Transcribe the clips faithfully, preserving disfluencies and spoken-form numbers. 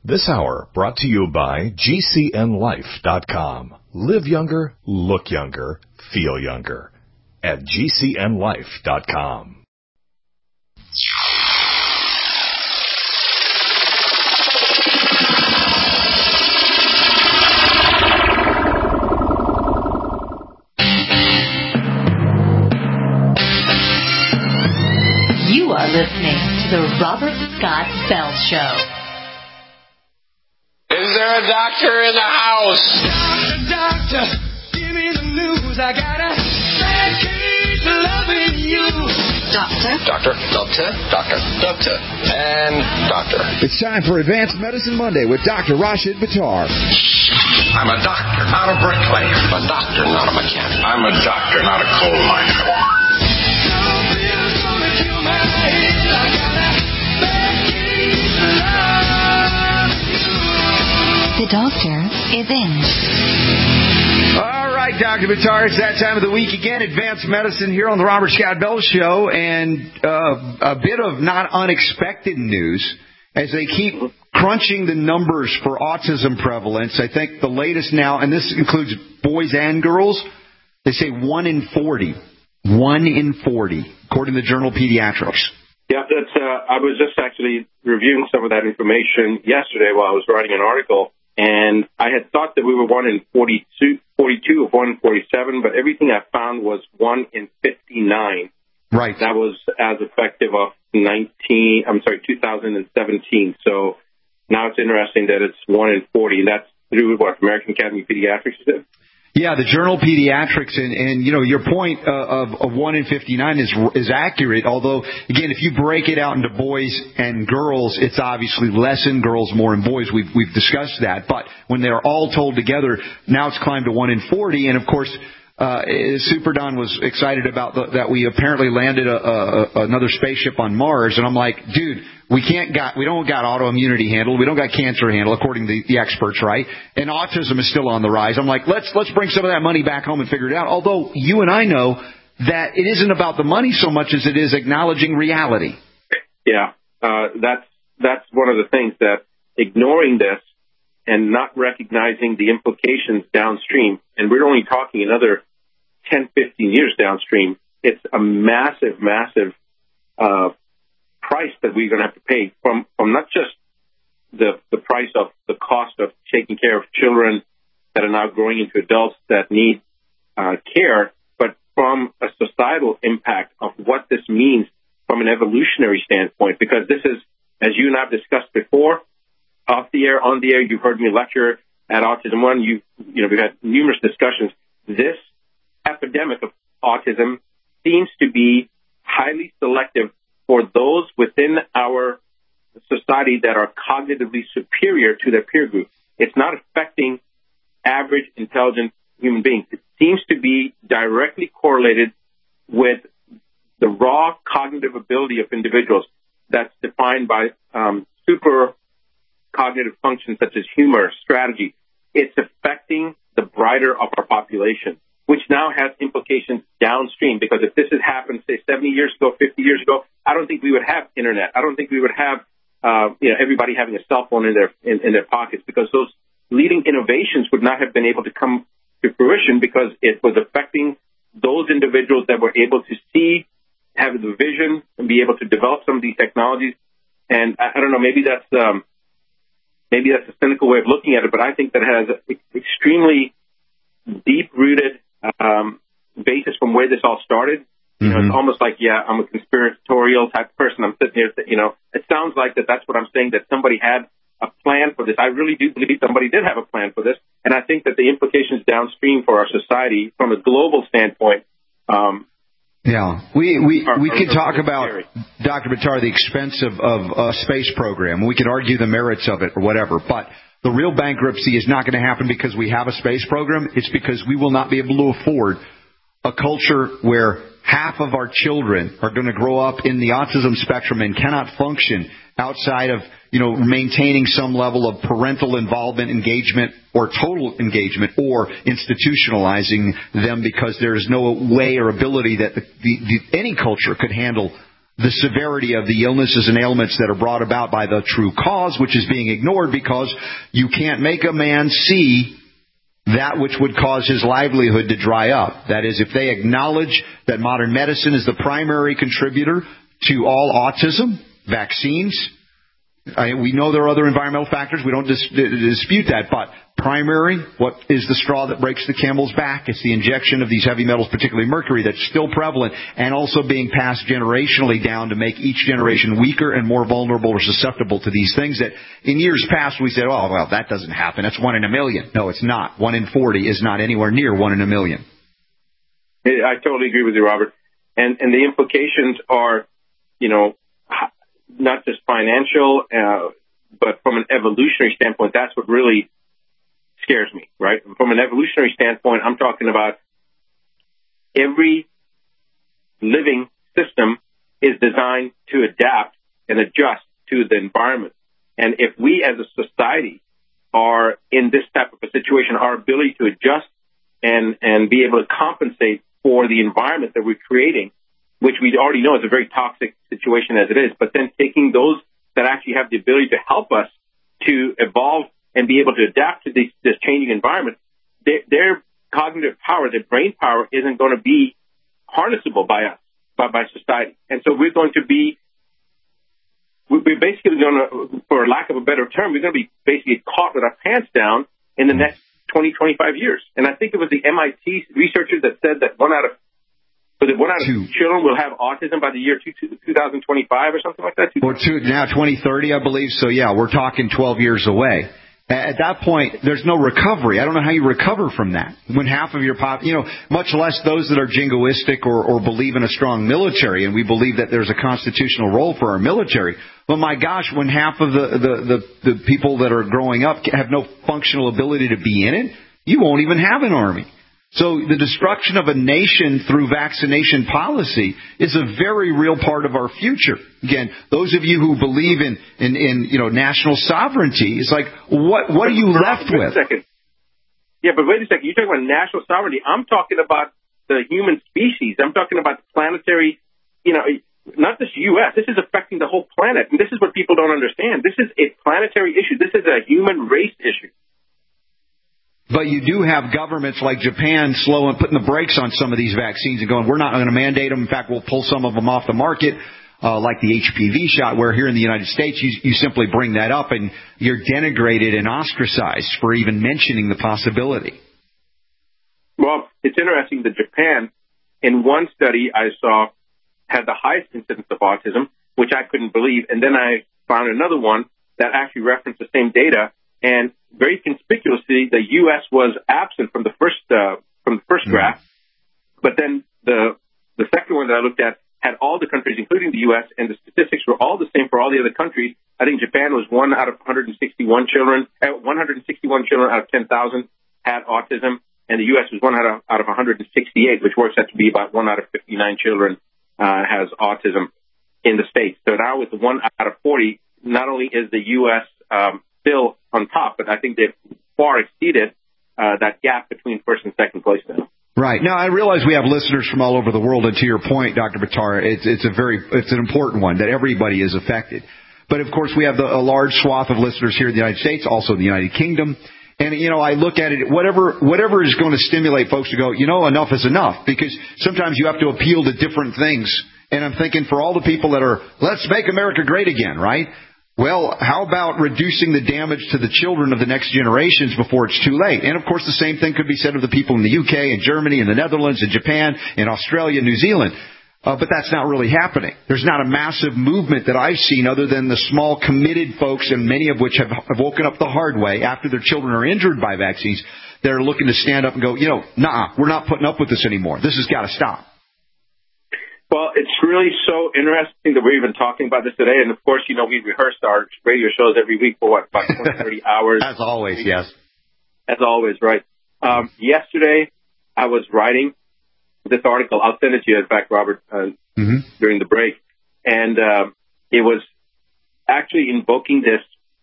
This hour brought to you by G C N life dot com. Live younger, look younger, feel younger at G C N life dot com. You are listening to the Robert Scott Bell Show. Is there a doctor in the house? Doctor, doctor, give me the news. I got a bad case of loving you. Doctor. Doctor. Doctor. Doctor. Doctor. And doctor. It's time for Advanced Medicine Monday with Doctor Rashid Buttar. I'm a doctor, not a bricklayer. I'm a doctor, not a mechanic. I'm a doctor, not a coal miner. Something's gonna kill my head. I got a bad case of loving you. The doctor is in. All right, Doctor Buttar, it's that time of the week again. Advanced Medicine here on the Robert Scott Bell Show, and uh, a bit of not unexpected news as they keep crunching the numbers for autism prevalence. I think the latest now, and this includes boys and girls, they say one in forty. One in forty, according to the journal Pediatrics. Yeah, that's. Uh, I was just actually reviewing some of that information yesterday while I was writing an article, and I had thought that we were one in forty-two, forty-two or one in forty-seven, but everything I found was one in fifty-nine. Right. That was as effective of nineteen. I'm sorry, two thousand seventeen. So now it's interesting that it's one in forty, and that's through what American Academy of Pediatrics did. Yeah, the journal Pediatrics, and, and you know, your point uh, of, of one in fifty-nine is is accurate, although, again, if you break it out into boys and girls, it's obviously less in girls, more in boys. We've, we've discussed that. But when they're all told together, now it's climbed to one in forty, and, of course, uh, Super Don was excited about the, that we apparently landed a, a, another spaceship on Mars, and I'm like, dude, we can't got, we don't got autoimmunity handled, we don't got cancer handled, according to the, the experts, right? And autism is still on the rise. I'm like, let's let's bring some of that money back home and figure it out. Although you and I know that it isn't about the money so much as it is acknowledging reality. Yeah, uh, that's that's one of the things, that ignoring this and not recognizing the implications downstream, and we're only talking another ten, fifteen years downstream, it's a massive, massive uh, price that we're going to have to pay from, from not just the, the price of the cost of taking care of children that are now growing into adults that need uh, care, but from a societal impact of what this means from an evolutionary standpoint. Because this is, as you and I have discussed before, off the air, on the air, you've heard me lecture at Autism One. You, you know, we've had numerous discussions. This epidemic of autism seems to be highly selective for those within our society that are cognitively superior to their peer group. It's not affecting average intelligent human beings. It seems to be directly correlated with the raw cognitive ability of individuals that's defined by um, super cognitive functions such as humor, strategy. It's affecting the brighter of our population, which now has implications downstream, because if this had happened, say, seventy years ago, fifty years ago, I don't think we would have internet. I don't think we would have, uh, you know, everybody having a cell phone in their in, in their pockets, because those leading innovations would not have been able to come to fruition, because it was affecting those individuals that were able to see, have the vision, and be able to develop some of these technologies. And I, I don't know, maybe that's um, maybe that's a cynical way of looking at it, but I think that has an extremely deep-rooted um, basis from where this all started. You know, Mm-hmm. It's almost like, yeah, I'm a conspiratorial type person. I'm sitting here, you know, it sounds like that that's what I'm saying, that somebody had a plan for this. I really do believe somebody did have a plan for this. And I think that the implications downstream for our society from a global standpoint, um, Yeah, we we, are, we are, could are talk about, scary. Doctor Buttar, the expense of, of a space program. We could argue the merits of it or whatever, but the real bankruptcy is not going to happen because we have a space program. It's because we will not be able to afford a culture where half of our children are going to grow up in the autism spectrum and cannot function outside of, you know, maintaining some level of parental involvement, engagement, or total engagement, or institutionalizing them, because there is no way or ability that the, the, the, any culture could handle the severity of the illnesses and ailments that are brought about by the true cause, which is being ignored because you can't make a man see that which would cause his livelihood to dry up. That is, if they acknowledge that modern medicine is the primary contributor to all autism, vaccines, I, we know there are other environmental factors. We don't dis, dispute that. But primary, what is the straw that breaks the camel's back? It's the injection of these heavy metals, particularly mercury, that's still prevalent and also being passed generationally down to make each generation weaker and more vulnerable or susceptible to these things that in years past we said, oh, well, that doesn't happen. That's one in a million. No, it's not. One in forty is not anywhere near one in a million. I totally agree with you, Robert. And, and the implications are, you know, not just financial, uh, but from an evolutionary standpoint, that's what really scares me, right? From an evolutionary standpoint, I'm talking about every living system is designed to adapt and adjust to the environment. And if we as a society are in this type of a situation, our ability to adjust and, and be able to compensate for the environment that we're creating, which we already know is a very toxic situation as it is, but then taking those that actually have the ability to help us to evolve and be able to adapt to this, this changing environment, their, their cognitive power, their brain power isn't going to be harnessable by us, by, by society. And so we're going to be, we're basically going to, for lack of a better term, we're going to be basically caught with our pants down in the next twenty, twenty-five years. And I think it was the M I T researchers that said that one out of But one out of two children will have autism by the year two thousand twenty-five or something like that? Or two, now twenty thirty, I believe. So, yeah, we're talking twelve years away. At that point, there's no recovery. I don't know how you recover from that. When half of your pop, you know, much less those that are jingoistic or, or believe in a strong military, and we believe that there's a constitutional role for our military. But my gosh, when half of the, the, the, the people that are growing up have no functional ability to be in it, you won't even have an army. So the destruction of a nation through vaccination policy is a very real part of our future. Again, those of you who believe in, in, in you know, national sovereignty, it's like, what what are you left with? Wait a second. Yeah, but wait a second. You're talking about national sovereignty. I'm talking about the human species. I'm talking about the planetary, you know, not just U S. This is affecting the whole planet. And this is what people don't understand. This is a planetary issue. This is a human race issue. But you do have governments like Japan slowing, putting the brakes on some of these vaccines and going, we're not going to mandate them. In fact, we'll pull some of them off the market, uh, like the H P V shot, where here in the United States, you, you simply bring that up and you're denigrated and ostracized for even mentioning the possibility. Well, it's interesting that Japan, in one study I saw, had the highest incidence of autism, which I couldn't believe. And then I found another one that actually referenced the same data. And very conspicuously, the U S was absent from the first uh, from the first graph, but then the the second one that I looked at had all the countries, including the U S, and the statistics were all the same for all the other countries. I think Japan was one out of one hundred sixty-one children, uh, one hundred sixty-one children out of ten thousand had autism, and the U S was one out of out of one hundred sixty-eight, which works out to be about one out of fifty-nine children uh, has autism in the States. So now with the one out of forty, not only is the U S um, still on top, but I think they've far exceeded uh, that gap between first and second place now. Right. Now, I realize we have listeners from all over the world, and to your point, Doctor Buttar, it's, it's a very, it's an important one, that everybody is affected. But, of course, we have the, a large swath of listeners here in the United States, also the United Kingdom. And, you know, I look at it, whatever, whatever is going to stimulate folks to go, you know, enough is enough, because sometimes you have to appeal to different things. And I'm thinking for all the people that are, let's make America great again, right? Well, how about reducing the damage to the children of the next generations before it's too late? And, of course, the same thing could be said of the people in the U K and Germany and the Netherlands and Japan and Australia and New Zealand. Uh, but that's not really happening. There's not a massive movement that I've seen other than the small committed folks, and many of which have, have woken up the hard way after their children are injured by vaccines. They're looking to stand up and go, you know, nah, we're not putting up with this anymore. This has got to stop. Well, it's really so interesting that we're even talking about this today. And, of course, you know, we rehearsed our radio shows every week for, what, about twenty, thirty hours. As always, yes. As always, right. Um, yesterday, I was writing this article. I'll send it to you, in fact, Robert, uh, mm-hmm. during the break. And uh, it was actually invoking this,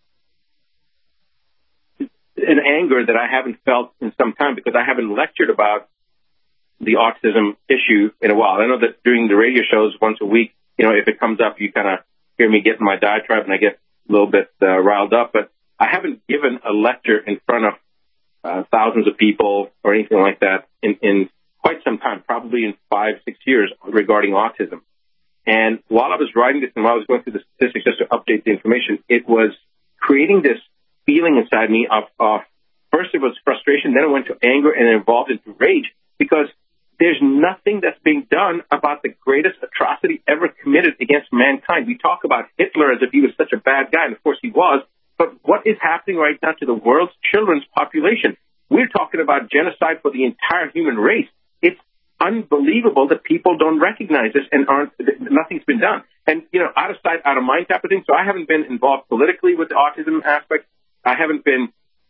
an anger that I haven't felt in some time, because I haven't lectured about the autism issue in a while. I know that during the radio shows once a week, you know, if it comes up, you kind of hear me get in my diatribe and I get a little bit uh, riled up. But I haven't given a lecture in front of uh, thousands of people or anything like that in, in quite some time, probably in five, six years regarding autism. And while I was writing this and while I was going through the statistics just to update the information, it was creating this feeling inside me of, of first it was frustration, then it went to anger, and it evolved into rage because there's nothing that's being done about the greatest atrocity ever committed against mankind. We talk about Hitler as if he was such a bad guy, and of course he was, but what is happening right now to the world's children's population? We're talking about genocide for the entire human race. It's unbelievable that people don't recognize this and aren't, nothing's been done. And, you know, out of sight, out of mind type of thing. So I haven't been involved politically with the autism aspect. I haven't been,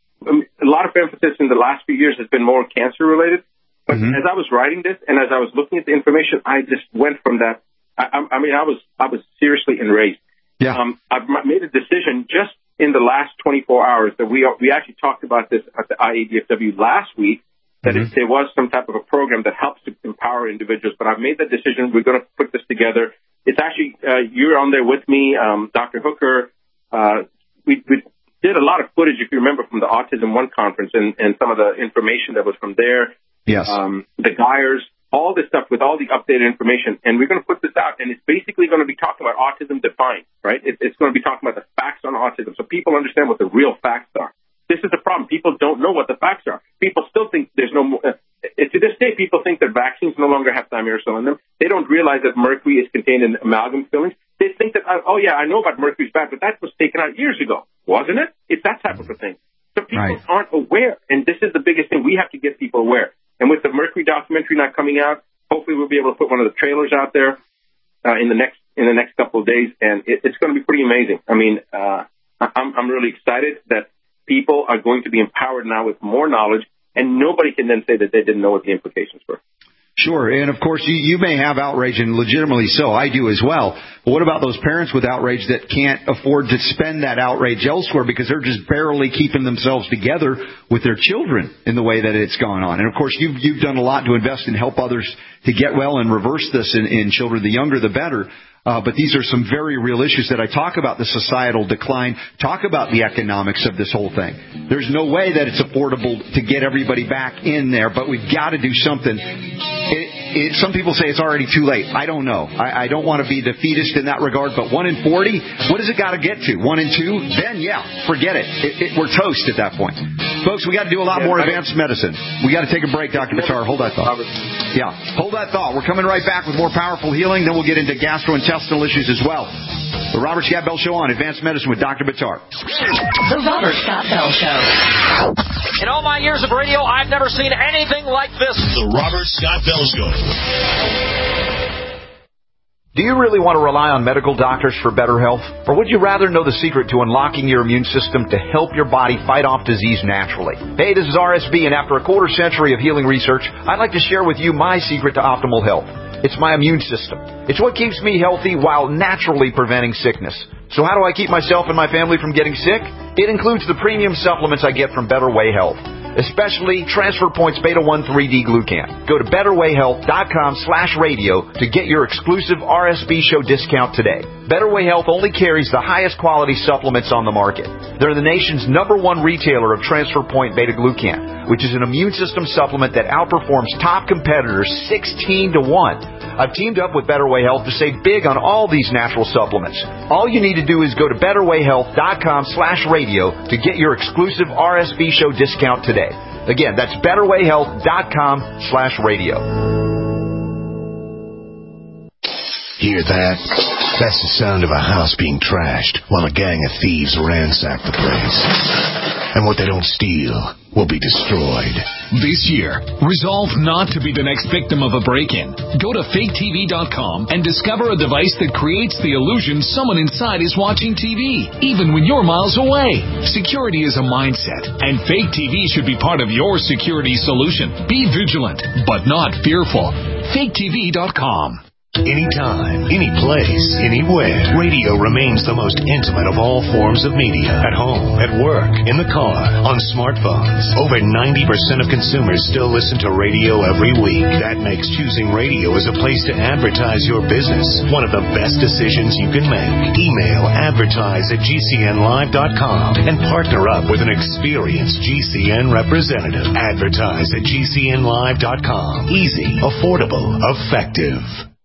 a lot of emphasis in the last few years has been more cancer related. But mm-hmm. as I was writing this and as I was looking at the information, I just went from that. I, I mean, I was, I was seriously enraged. Yeah. Um, I've made a decision just in the last twenty-four hours that we, are, we actually talked about this at the I A D F W last week, that mm-hmm. if there was some type of a program that helps to empower individuals. But I've made that decision. We're going to put this together. It's actually, uh, you're on there with me, um, Doctor Hooker. Uh, we, we did a lot of footage, if you remember, from the Autism One conference and, and some of the information that was from there. Yes. Um, the Geyers, all this stuff with all the updated information. And we're going to put this out. And it's basically going to be talking about autism defined, right? It, it's going to be talking about the facts on autism so people understand what the real facts are. This is the problem. People don't know what the facts are. People still think there's no more. Uh, to this day, people think that vaccines no longer have thimerosal in them. They don't realize that mercury is contained in amalgam fillings. They think that, oh, yeah, I know about mercury's bad, but that was taken out years ago, wasn't it? It's that type of a thing. So people right. aren't aware, and this is the biggest thing. We have to get people aware. And with the Mercury documentary not coming out, hopefully we'll be able to put one of the trailers out there uh, in the next in the next couple of days, and it, it's going to be pretty amazing. I mean, uh, I'm, I'm really excited that people are going to be empowered now with more knowledge, and nobody can then say that they didn't know what the implications were. Sure, and of course you, you may have outrage, and legitimately so. I do as well. But what about those parents with outrage that can't afford to spend that outrage elsewhere because they're just barely keeping themselves together with their children in the way that it's gone on? And of course you've, you've done a lot to invest and help others to get well and reverse this in, in children. The younger, the better. Uh, but these are some very real issues that I talk about, the societal decline, talk about the economics of this whole thing. There's no way that it's affordable to get everybody back in there, but we've got to do something. It, it, some people say it's already too late. I don't know. I, I don't want to be defeatist in that regard, but one in forty, what does it got to get to? One in two? Then, yeah, forget it. it, it we're toast at that point. Folks, we got to do a lot more advanced medicine. We got to take a break, Doctor Buttar. Hold that thought. Yeah, hold that thought. We're coming right back with more powerful healing. Then we'll get into gastrointestinal issues as well. The Robert Scott Bell Show on Advanced Medicine with Doctor Buttar. The Robert Scott Bell Show. In all my years of radio, I've never seen anything like this. The Robert Scott Bell Show. Do you really want to rely on medical doctors for better health? Or would you rather know the secret to unlocking your immune system to help your body fight off disease naturally? Hey, this is R S B, and after a quarter century of healing research, I'd like to share with you my secret to optimal health. It's my immune system. It's what keeps me healthy while naturally preventing sickness. So how do I keep myself and my family from getting sick? It includes the premium supplements I get from Better Way Health, especially Transfer Points Beta one three D Glucan. Go to betterwayhealth.com slash radio to get your exclusive R S B show discount today. Better Way Health only carries the highest quality supplements on the market. They're the nation's number one retailer of Transfer Point Beta Glucan, which is an immune system supplement that outperforms top competitors sixteen to one. I've teamed up with Better Way Health to save big on all these natural supplements. All you need to do is go to betterwayhealth.com slash radio to get your exclusive R S B show discount today. Again, that's betterwayhealth.com slash radio. Hear that? That's the sound of a house being trashed while a gang of thieves ransack the place. And what they don't steal will be destroyed. This year, resolve not to be the next victim of a break-in. Go to fake T V dot com and discover a device that creates the illusion someone inside is watching T V, even when you're miles away. Security is a mindset, and Fake T V should be part of your security solution. Be vigilant, but not fearful. fake T V dot com. Anytime, any place, anywhere. Radio remains the most intimate of all forms of media. At home, at work, in the car, on smartphones. Over ninety percent of consumers still listen to radio every week. That makes choosing radio as a place to advertise your business one of the best decisions you can make. Email advertise at G C N live dot com and partner up with an experienced G C N representative. Advertise at G C N live dot com. Easy, affordable, effective.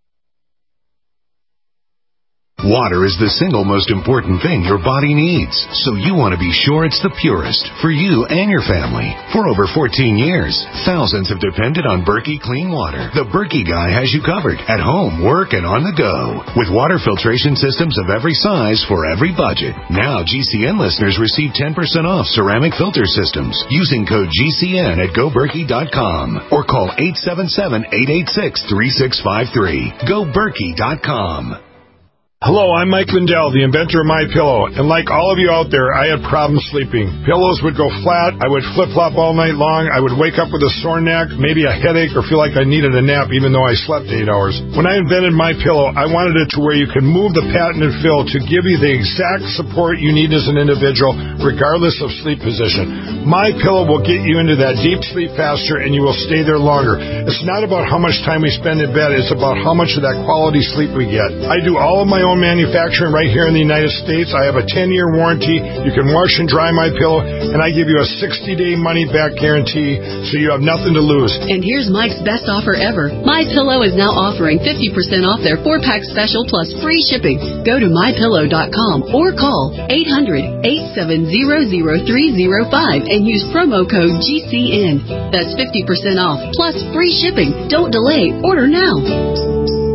Water is the single most important thing your body needs, so you want to be sure it's the purest for you and your family. For over fourteen years, thousands have depended on Berkey Clean Water. The Berkey guy has you covered at home, work, and on the go. With water filtration systems of every size for every budget. Now G C N listeners receive ten percent off ceramic filter systems using code G C N at go berkey dot com or call eight seven seven, eight eight six, three six five three. go berkey dot com. Hello, I'm Mike Lindell, the inventor of MyPillow, and like all of you out there, I had problems sleeping. Pillows would go flat, I would flip-flop all night long, I would wake up with a sore neck, maybe a headache, or feel like I needed a nap even though I slept eight hours. When I invented MyPillow, I wanted it to where you can move the patented fill to give you the exact support you need as an individual, regardless of sleep position. MyPillow will get you into that deep sleep faster, and you will stay there longer. It's not about how much time we spend in bed, it's about how much of that quality sleep we get. I do all of my own manufacturing right here in the United States. I have a ten-year warranty. You can wash and dry MyPillow, and I give you a sixty-day money-back guarantee, so you have nothing to lose. And here's Mike's best offer ever. MyPillow is now offering fifty percent off their four-pack special plus free shipping. Go to my pillow dot com or call eight hundred, eight seven zero, zero three zero five and use promo code G C N. That's fifty percent off plus free shipping. Don't delay. Order now.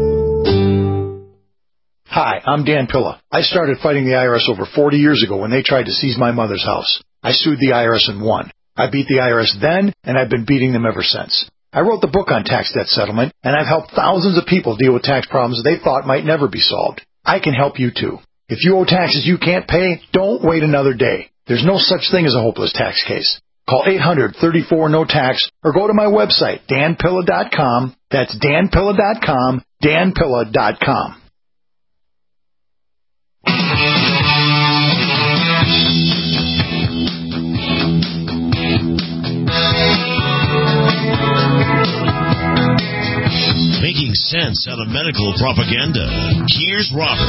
Hi, I'm Dan Pilla. I started fighting the I R S over forty years ago when they tried to seize my mother's house. I sued the I R S and won. I beat the I R S then, and I've been beating them ever since. I wrote the book on tax debt settlement, and I've helped thousands of people deal with tax problems they thought might never be solved. I can help you too. If you owe taxes you can't pay, don't wait another day. There's no such thing as a hopeless tax case. Call eight hundred, thirty-four, no tax or go to my website, dan pilla dot com. That's dan pilla dot com, dan pilla dot com. Making sense out of medical propaganda. Here's Robert.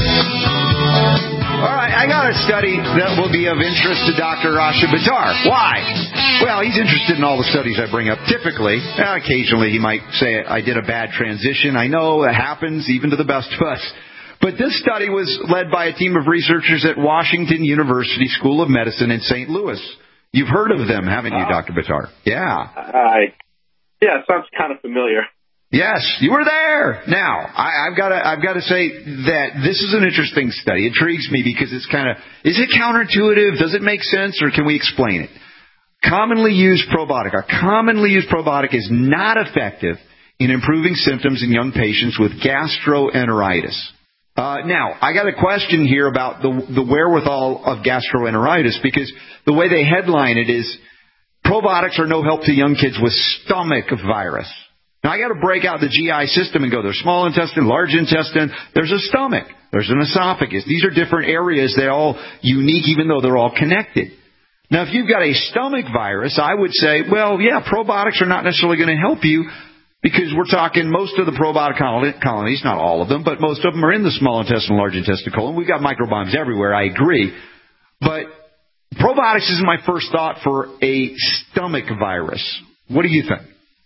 All right, I got a study that will be of interest to Doctor Rasha Buttar. Why? Well, he's interested in all the studies I bring up. Typically, occasionally he might say I did a bad transition. I know that happens even to the best of us. But this study was led by a team of researchers at Washington University School of Medicine in Saint Louis. You've heard of them, haven't you, Doctor Buttar? Yeah. Uh, yeah, it sounds kind of familiar. Yes, you were there. Now, I, I've got to, I've got to say that this is an interesting study. It intrigues me because it's kind of, is it counterintuitive? Does it make sense, or can we explain it? Commonly used probiotic, a commonly used probiotic is not effective in improving symptoms in young patients with gastroenteritis. Uh, now, I got a question here about the, the wherewithal of gastroenteritis, because the way they headline it is, probiotics are no help to young kids with stomach virus. Now, I got to break out the G I system and go, there's small intestine, large intestine, there's a stomach, there's an esophagus. These are different areas. They're all unique, even though they're all connected. Now, if you've got a stomach virus, I would say, well, yeah, probiotics are not necessarily going to help you, because we're talking most of the probiotic colonies, not all of them, but most of them are in the small intestine, large intestine, colon. We've got microbiomes everywhere, I agree. But probiotics isn't my first thought for a stomach virus. What do you think?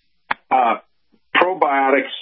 Uh, probiotics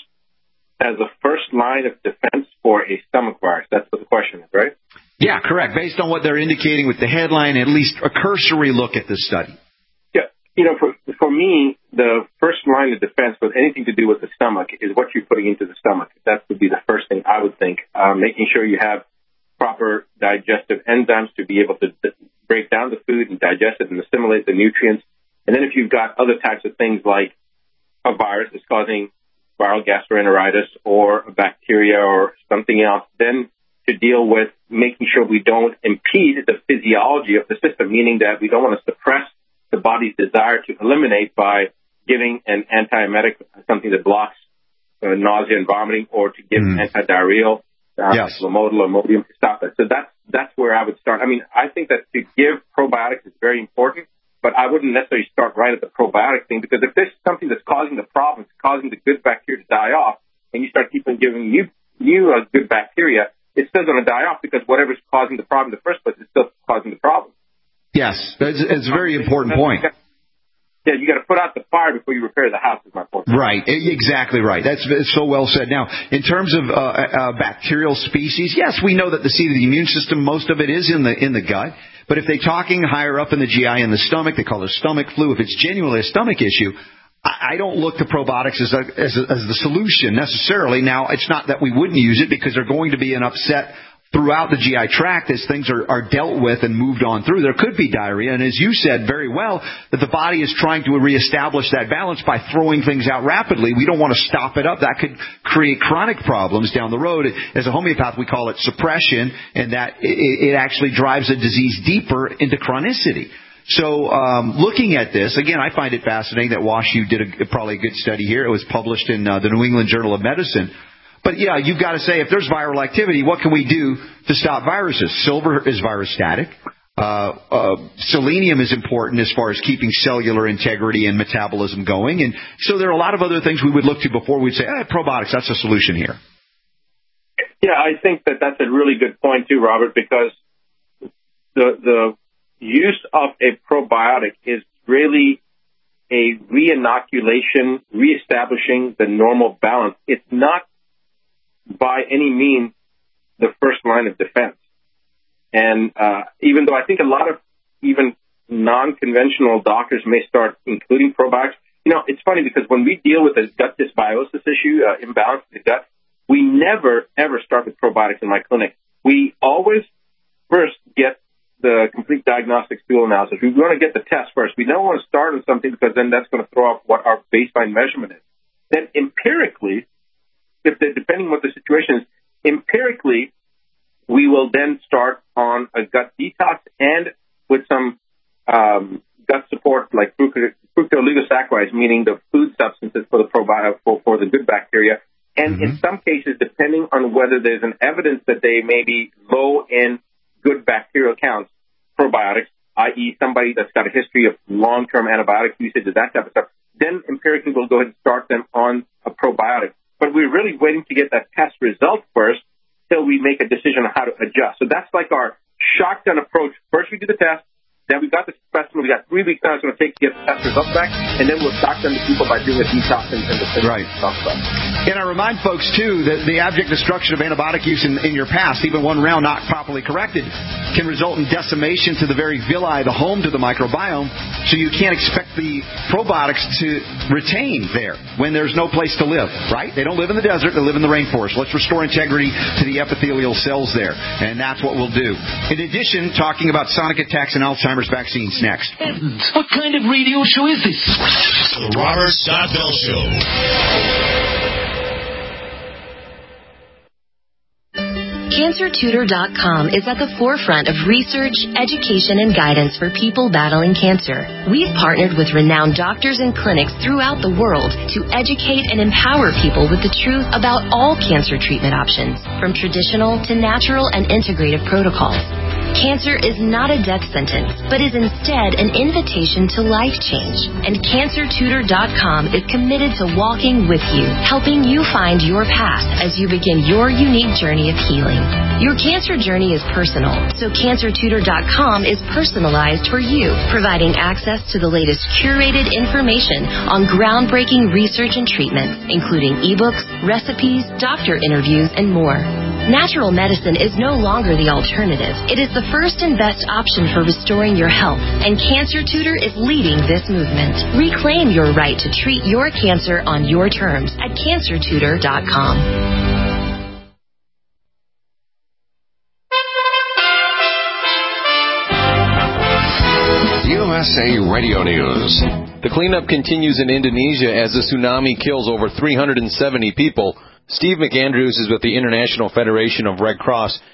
as a first line of defense for a stomach virus. That's what the question is, right? Yeah, correct. Based on what they're indicating with the headline, at least a cursory look at this study. Yeah. You know, for, for me, the first line of defense with anything to do with the stomach is what you're putting into the stomach. That would be the first thing I would think. Uh, making sure you have proper digestive enzymes to be able to break down the food and digest it and assimilate the nutrients. And then if you've got other types of things like a virus that's causing viral gastroenteritis or a bacteria or something else, then to deal with making sure we don't impede the physiology of the system, meaning that we don't want to suppress the body's desire to eliminate by giving an antiemetic, something that blocks uh, nausea and vomiting, or to give mm. antidiarrheal, uh, yes. Lomotil or Imodium to stop that. So that's, that's where I would start. I mean, I think that to give probiotics is very important, but I wouldn't necessarily start right at the probiotic thing, because if there's something that's causing the problem, it's causing the good bacteria to die off, and you start keeping giving new, new uh, good bacteria, it's still going to die off, because whatever's causing the problem in the first place is still causing the problem. Yes, it's, it's a very important point. Yeah, you got to put out the fire before you repair the house, is my point. Right, exactly right. That's, that's so well said. Now, in terms of uh, uh, bacterial species, yes, we know that the seat of the immune system, most of it is in the in the gut. But if they're talking higher up in the G I in the stomach, they call it stomach flu. If it's genuinely a stomach issue, I don't look to probiotics as, a, as, a, as the solution necessarily. Now, it's not that we wouldn't use it, because there's going to be an upset throughout the G I tract as things are, are dealt with and moved on through. There could be diarrhea, and as you said very well, that the body is trying to reestablish that balance by throwing things out rapidly. We don't want to stop it up. That could create chronic problems down the road. As a homeopath, we call it suppression, and that it, it actually drives a disease deeper into chronicity. So um, looking at this, again, I find it fascinating that WashU did a, probably a good study here. It was published in uh, the New England Journal of Medicine. But, yeah, you've got to say, if there's viral activity, what can we do to stop viruses? Silver is virustatic. Uh, uh, selenium is important as far as keeping cellular integrity and metabolism going. And so there are a lot of other things we would look to before we'd say, eh, probiotics, that's a solution here. Yeah, I think that that's a really good point, too, Robert, because the the use of a probiotic is really a re-inoculation, reestablishing the normal balance. It's not by any means the first line of defense. And uh, even though I think a lot of even non-conventional doctors may start including probiotics, you know, it's funny because when we deal with a gut dysbiosis issue, uh, imbalance in the gut, we never, ever start with probiotics in my clinic. We always first get the complete diagnostic stool analysis. We want to get the test first. We don't want to start on something because then that's going to throw off what our baseline measurement is. Then empirically, if the, depending on what the situation is, empirically, we will then start on a gut detox and with some um, gut support like fructooligosaccharides, meaning the food substances for the probiotic for, for the good bacteria. And mm-hmm. in some cases, depending on whether there's an evidence that they may be low in good bacterial counts, probiotics, that is somebody that's got a history of long-term antibiotic usage and that type of stuff, then empirically we'll go ahead and start them on a probiotic. But we're really waiting to get that test result first till we make a decision on how to adjust. So that's like our shotgun approach. First we do the test, then we've got the specimen, we got three weeks now it's going to take to get the test results back, and then we'll shotgun the people by doing a detox and, and the things right. we talked about. And I remind folks, too, that the abject destruction of antibiotic use in, in your past, even one round not properly corrected, can result in decimation to the very villi, the home to the microbiome, so you can't expect the probiotics to retain there when there's no place to live, right? They don't live in the desert, they live in the rainforest. Let's restore integrity to the epithelial cells there, and that's what we'll do. In addition, talking about sonic attacks and Alzheimer's vaccines next. What kind of radio show is this? The Robert Scott Bell Show. Cancer Tutor dot com is at the forefront of research, education, and guidance for people battling cancer. We've partnered with renowned doctors and clinics throughout the world to educate and empower people with the truth about all cancer treatment options, from traditional to natural and integrative protocols. Cancer is not a death sentence, but is instead an invitation to life change. And Cancer Tutor dot com is committed to walking with you, helping you find your path as you begin your unique journey of healing. Your cancer journey is personal, so Cancer Tutor dot com is personalized for you, providing access to the latest curated information on groundbreaking research and treatments, including ebooks, recipes, doctor interviews, and more. Natural medicine is no longer the alternative. It is the first and best option for restoring your health, and Cancer Tutor is leading this movement. Reclaim your right to treat your cancer on your terms at Cancer Tutor dot com. U S A Radio News. The cleanup continues in Indonesia as the tsunami kills over three hundred seventy people. Steve McAndrews is with the International Federation of Red Cross.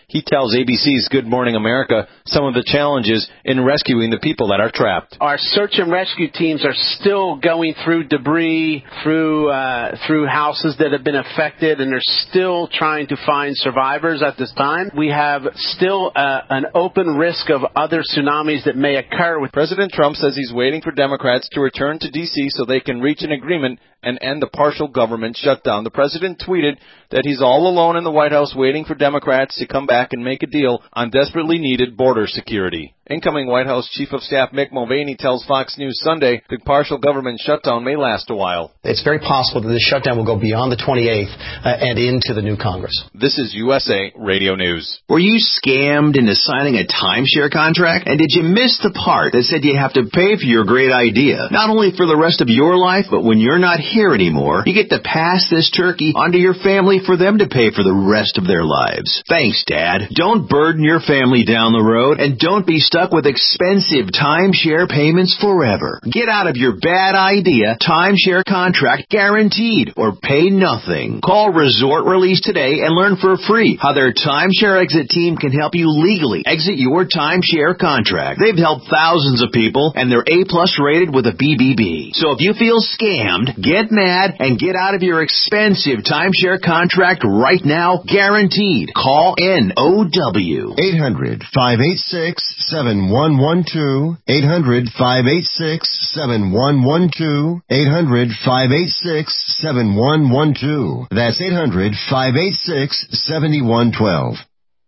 He tells A B C's Good Morning America some of the challenges in rescuing the people that are trapped. Our search and rescue teams are still going through debris, through uh, through houses that have been affected, and they're still trying to find survivors at this time. We have still uh, an open risk of other tsunamis that may occur. With President Trump says he's waiting for Democrats to return to D C so they can reach an agreement and end the partial government shutdown. The president tweeted that he's all alone in the White House waiting for Democrats to come back and make a deal on desperately needed border security. Incoming White House Chief of Staff Mick Mulvaney tells Fox News Sunday the partial government shutdown may last a while. It's very possible that this shutdown will go beyond the twenty-eighth uh, and into the new Congress. This is U S A Radio News. Were you scammed into signing a timeshare contract? And did you miss the part that said you have to pay for your great idea? Not only for the rest of your life, but when you're not here anymore, you get to pass this turkey onto your family for them to pay for the rest of their lives. Thanks, Dad. Don't burden your family down the road, and don't be stuck with expensive timeshare payments forever. Get out of your bad idea timeshare contract guaranteed, or pay nothing. Call Resort Release today and learn for free how their timeshare exit team can help you legally exit your timeshare contract. They've helped thousands of people, and they're A-plus rated with a B B B. So if you feel scammed, get mad and get out of your expensive timeshare contract right now, guaranteed. Call N O W. eight hundred, five eight six, seven one one two. eight hundred, five eight six, seven one one two. eight hundred, five eight six, seven one one two. That's eight hundred, five eight six, seven one one two.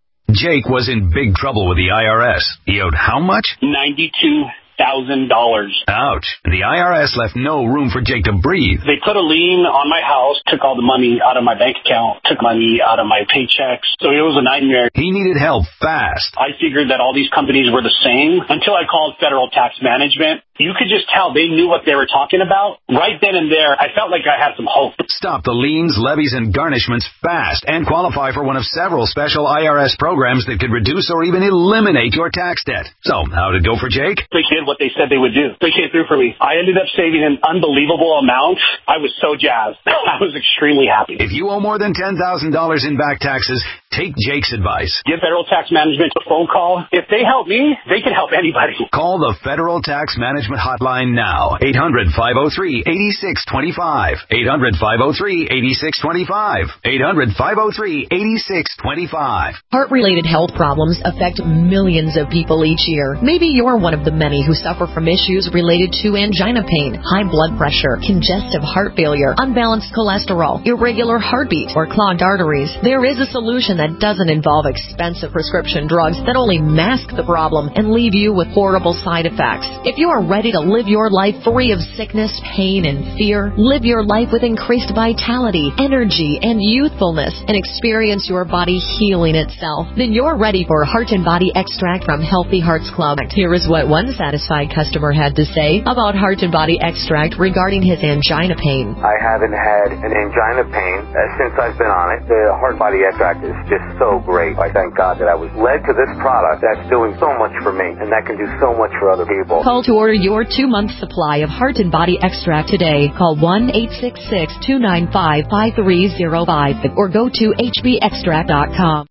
Jake was in big trouble with the I R S. He owed how much? ninety-two thousand dollars. Ouch. The I R S left no room for Jake to breathe. They put a lien on my house, took all the money out of my bank account, took money out of my paychecks. So it was a nightmare. He needed help fast. I figured that all these companies were the same until I called Federal Tax Management. You could just tell they knew what they were talking about. Right then and there, I felt like I had some hope. Stop the liens, levies, and garnishments fast and qualify for one of several special I R S programs that could reduce or even eliminate your tax debt. So, how did it go for Jake? They did what they said they would do. They came through for me. I ended up saving an unbelievable amount. I was so jazzed. I was extremely happy. If you owe more than ten thousand dollars in back taxes, take Jake's advice. Give Federal Tax Management a phone call. If they help me, they can help anybody. Call the Federal Tax Management hotline now. eight hundred, five oh three, eight six two five. eight hundred, five oh three, eight six two five. eight hundred, five oh three, eight six two five. Heart-related health problems affect millions of people each year. Maybe you're one of the many who suffer from issues related to angina pain, high blood pressure, congestive heart failure, unbalanced cholesterol, irregular heartbeat, or clogged arteries. There is a solution that doesn't involve expensive prescription drugs that only mask the problem and leave you with horrible side effects. If you are ready to live your life free of sickness, pain, and fear, live your life with increased vitality, energy, and youthfulness, and experience your body healing itself, then you're ready for Heart and Body Extract from Healthy Hearts Club. Here is what one satisfied customer had to say about Heart and Body Extract regarding his angina pain. I haven't had an angina pain uh, since I've been on it. The Heart Body Extract is just so great. I thank God that I was led to this product that's doing so much for me, and that can do so much for other people. Call to order your two-month supply of Heart and Body Extract today. Call one eight six six, two nine five, five three zero five or go to H B extract dot com.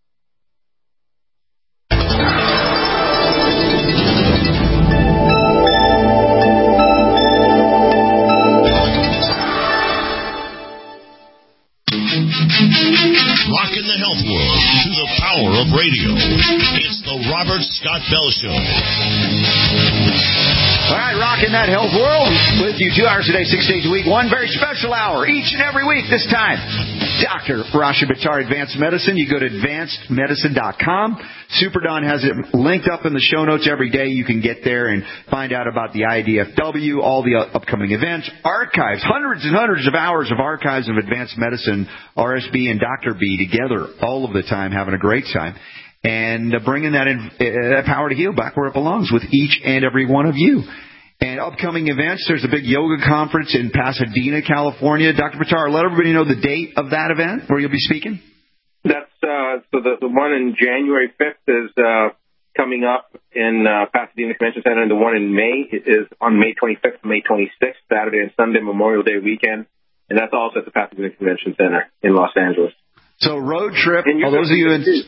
Rocking the health world to the power of radio. It's the Robert Scott Bell Show. All right, rocking that health world with you two hours a day, six days a week, one very special hour each and every week. This time, Doctor Rashid Buttar, Advanced Medicine. You go to advanced medicine dot com. Super Don has it linked up in the show notes every day. You can get there and find out about the I D F W, all the upcoming events, archives, hundreds and hundreds of hours of archives of Advanced Medicine, R S B and Doctor B together all of the time, having a great time. And uh, bringing that, in, uh, that power to heal back where it belongs with each and every one of you. And upcoming events, there's a big yoga conference in Pasadena, California. Doctor Buttar, let everybody know the date of that event where you'll be speaking. That's uh, so the, the one in January fifth is uh, coming up in uh, Pasadena Convention Center, and the one in May is on May twenty-fifth to May twenty-sixth, Saturday and Sunday, Memorial Day weekend. And that's also at the Pasadena Convention Center in Los Angeles. So road trip, all those of you in...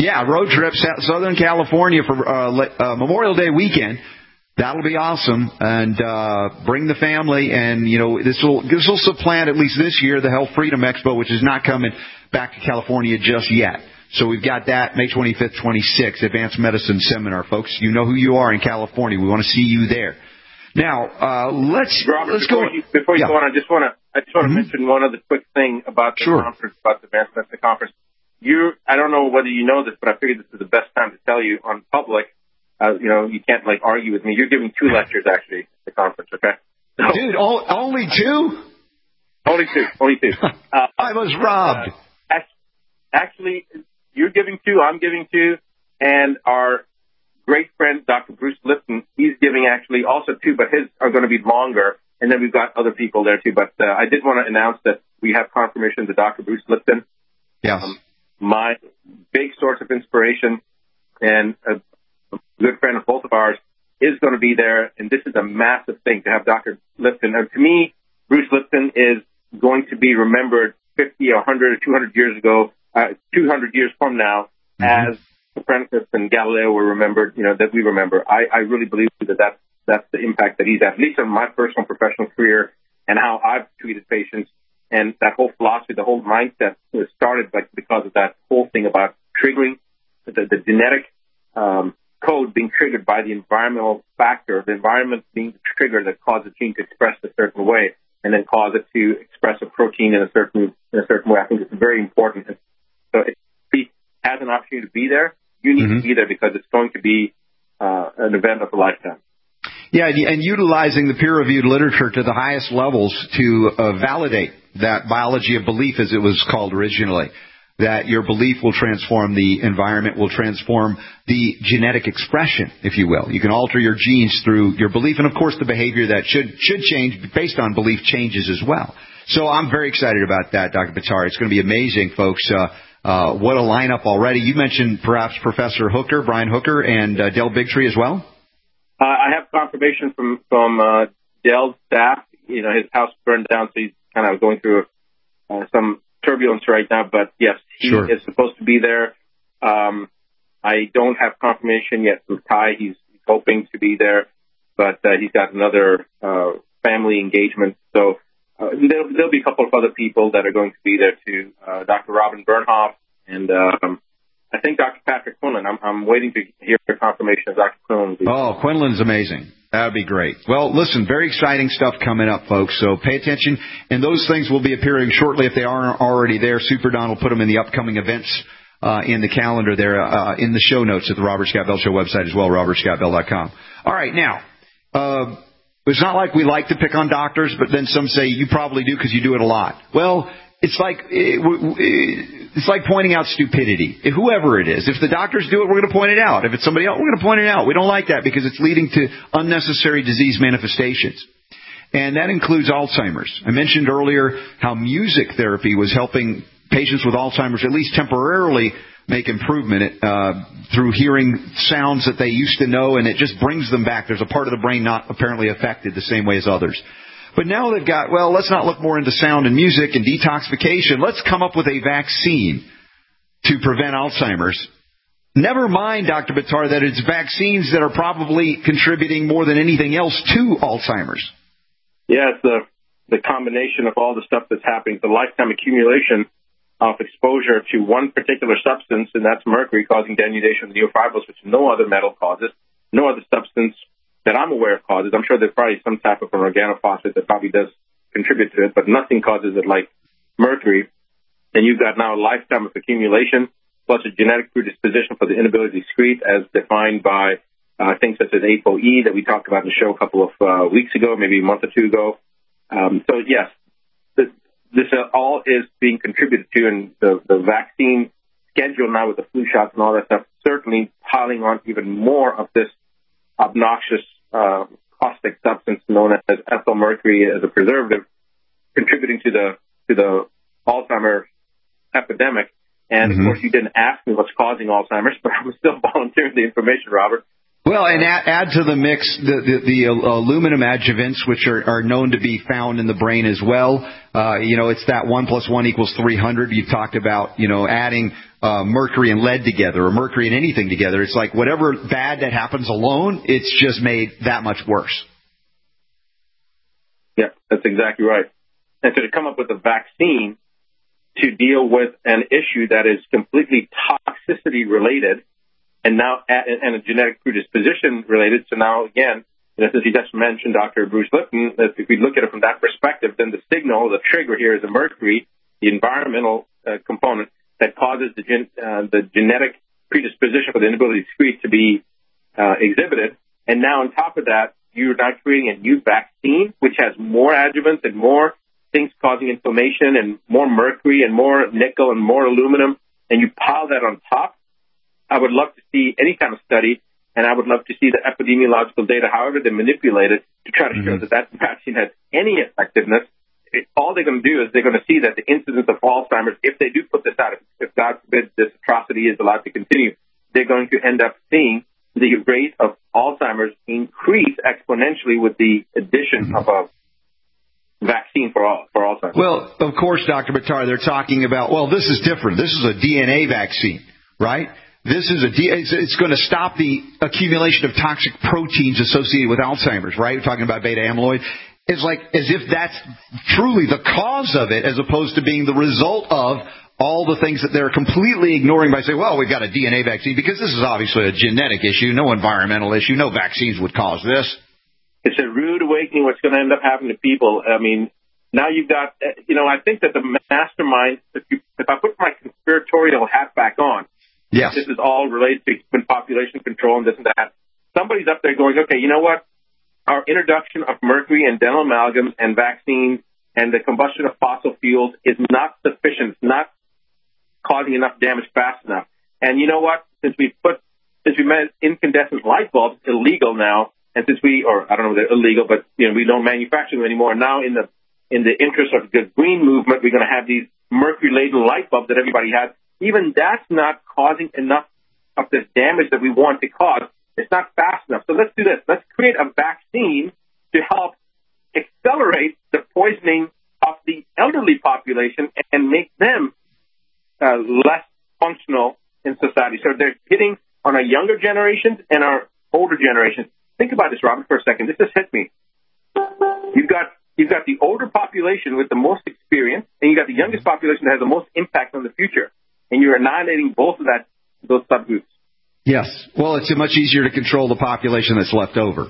Yeah, road trip, Southern California for uh, uh, Memorial Day weekend. That'll be awesome, and uh, bring the family. And you know, this will this will supplant at least this year the Health Freedom Expo, which is not coming back to California just yet. So we've got that May twenty-fifth, twenty-sixth, Advanced Medicine Seminar, folks. You know who you are in California. We want to see you there. Now, uh, let's Robert, let's before go. You, before you yeah. go on, I just want to I just want to mm-hmm. mention one other quick thing about the sure. conference, about the Advanced Medicine Conference. You, I don't know whether you know this, but I figured this is the best time to tell you on public. Uh, you know, you can't like argue with me. You're giving two lectures actually at the conference, okay? So, Dude, all, only two? Only two, only two. Uh, I was robbed. Uh, actually, you're giving two, I'm giving two, and our great friend Doctor Bruce Lipton, he's giving actually also two, but his are going to be longer. And then we've got other people there too. But uh, I did want to announce that we have confirmation that Doctor Bruce Lipton, yes, um, my big source of inspiration and a good friend of both of ours, is going to be there. And this is a massive thing to have Doctor Lipton. And to me, Bruce Lipton is going to be remembered fifty, one hundred, or two hundred years ago, uh, two hundred years from now, mm-hmm. as Copernicus and Galileo were remembered, you know, that we remember. I, I really believe that that's, that's the impact that he's had, at least on my personal professional career and how I've treated patients. And that whole philosophy, the whole mindset was started like because of that whole thing about triggering the, the genetic um, code being triggered by the environmental factor, the environment being the trigger that causes a gene to express a certain way and then cause it to express a protein in a certain in a certain way. I think it's very important. So if he has an opportunity to be there, you need mm-hmm. to be there because it's going to be uh, an event of a lifetime. Yeah, and utilizing the peer-reviewed literature to the highest levels to uh, validate that biology of belief, as it was called originally, that your belief will transform the environment, will transform the genetic expression, if you will. You can alter your genes through your belief, and of course the behavior that should should change based on belief changes as well. So I'm very excited about that, Doctor Buttar. It's going to be amazing, folks. Uh, uh, what a lineup already. You mentioned perhaps Professor Hooker, Brian Hooker, and uh, Del Bigtree as well? Uh, I have confirmation from, from uh, Del's staff. You know, his house burned down, so he's kind of going through uh, some turbulence right now. But, yes, he sure. is supposed to be there. Um, I don't have confirmation yet from Ty. He's hoping to be there, but uh, he's got another uh, family engagement. So uh, there'll, there'll be a couple of other people that are going to be there, too. Uh, Doctor Robin Bernhoff and um, I think Doctor Patrick Quinlan. I'm, I'm waiting to hear the confirmation of Doctor Quinlan. Oh, Quinlan's amazing. That would be great. Well, listen, very exciting stuff coming up, folks. So pay attention. And those things will be appearing shortly if they aren't already there. Super Don will put them in the upcoming events uh, in the calendar there, uh, in the show notes at the Robert Scott Bell Show website as well, robert scott bell dot com. All right, now, uh, it's not like we like to pick on doctors, but then some say you probably do because you do it a lot. Well, it's like it's like pointing out stupidity. Whoever it is, if the doctors do it, we're going to point it out. If it's somebody else, we're going to point it out. We don't like that because it's leading to unnecessary disease manifestations, and that includes Alzheimer's. I mentioned earlier how music therapy was helping patients with Alzheimer's at least temporarily make improvement uh, through hearing sounds that they used to know, and it just brings them back. There's a part of the brain not apparently affected the same way as others. But now they've got, well, let's not look more into sound and music and detoxification. Let's come up with a vaccine to prevent Alzheimer's. Never mind, Doctor Buttar, that it's vaccines that are probably contributing more than anything else to Alzheimer's. Yeah, it's the, the combination of all the stuff that's happening, the lifetime accumulation of exposure to one particular substance, and that's mercury, causing denudation of the neofibrils, which no other metal causes, no other substance that I'm aware of causes. I'm sure there's probably some type of an organophosphate that probably does contribute to it, but nothing causes it like mercury. And you've got now a lifetime of accumulation, plus a genetic predisposition for the inability to excrete, as defined by uh, things such as A P O E that we talked about in the show a couple of uh, weeks ago, maybe a month or two ago. Um, so, yes, this, this uh, all is being contributed to, and the, the vaccine schedule now with the flu shots and all that stuff, certainly piling on even more of this obnoxious uh, caustic substance known as ethyl mercury as a preservative, contributing to the to the Alzheimer's epidemic. And mm-hmm. of course, you didn't ask me what's causing Alzheimer's, but I was still volunteering the information, Robert. Well, and add, add to the mix the, the, the aluminum adjuvants, which are, are known to be found in the brain as well. Uh, you know, it's that one plus one equals three hundred. You've talked about, you know, adding uh, mercury and lead together, or mercury and anything together. It's like whatever bad that happens alone, it's just made that much worse. Yeah, that's exactly right. And so to come up with a vaccine to deal with an issue that is completely toxicity related and now and a genetic predisposition related. So now, again, you know, since you just mentioned Doctor Bruce Lipton, if we look at it from that perspective, then the signal, the trigger here is the mercury, the environmental uh, component that causes the, gen, uh, the genetic predisposition for the inability to excrete to be uh, exhibited. And now on top of that, you're now creating a new vaccine, which has more adjuvants and more things causing inflammation and more mercury and more nickel and more aluminum, and you pile that on top. I would love to see any kind of study, and I would love to see the epidemiological data, however they manipulate it, to try to show mm-hmm. that that vaccine has any effectiveness. It, all they're going to do is they're going to see that the incidence of Alzheimer's, if they do put this out, if, if God forbid this atrocity is allowed to continue, they're going to end up seeing the rate of Alzheimer's increase exponentially with the addition mm-hmm. of a vaccine for all for Alzheimer's. Well, of course, Doctor Buttar, they're talking about, well, this is different. This is a D N A vaccine, right? This is a D N A, it's going to stop the accumulation of toxic proteins associated with Alzheimer's, right? We're talking about beta amyloid. It's like as if that's truly the cause of it, as opposed to being the result of all the things that they're completely ignoring by saying, well, we've got a D N A vaccine, because this is obviously a genetic issue, no environmental issue, no vaccines would cause this. It's a rude awakening what's going to end up happening to people. I mean, now you've got, you know, I think that the mastermind, if, you, if I put my conspiratorial hat back on, yes. this is all related to human population control and this and that. Somebody's up there going, okay, you know what? Our introduction of mercury and dental amalgams and vaccines and the combustion of fossil fuels is not sufficient. It's not causing enough damage fast enough. And you know what? Since we put, since we made incandescent light bulbs illegal now, and since we, or I don't know, they're illegal, but you know, we don't manufacture them anymore. Now, in the in the interest of the green movement, we're going to have these mercury-laden light bulbs that everybody has. Even that's not causing enough of this damage that we want to cause. It's not fast enough. So let's do this. Let's create a vaccine to help accelerate the poisoning of the elderly population and make them uh, less functional in society. So they're hitting on our younger generations and our older generations. Think about this, Robert, for a second. This just hit me. You've got you've got the older population with the most experience, and you've got the youngest population that has the most impact on the future. And you're annihilating both of that those subgroups. Yes. Well, it's much easier to control the population that's left over.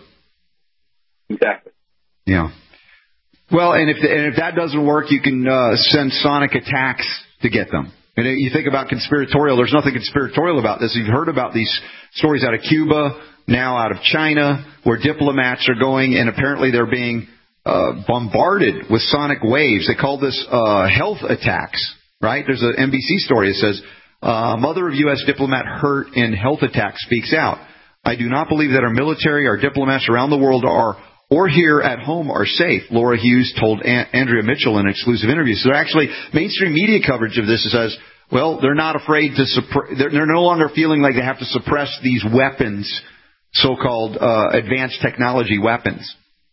Exactly. Yeah. Well, and if and if that doesn't work, you can uh, send sonic attacks to get them. And you think about conspiratorial, there's nothing conspiratorial about this. You've heard about these stories out of Cuba, now out of China, where diplomats are going and apparently they're being uh, bombarded with sonic waves. They call this uh, health attacks, right? There's an N B C story that says, uh, mother of U S diplomat hurt in health attack speaks out. I do not believe that our military, our diplomats around the world are or here at home are safe, Laura Hughes told Andrea Mitchell in an exclusive interview. So actually, mainstream media coverage of this says, well, they're not afraid to suppress, they're, they're no longer feeling like they have to suppress these weapons, so-called uh, advanced technology weapons.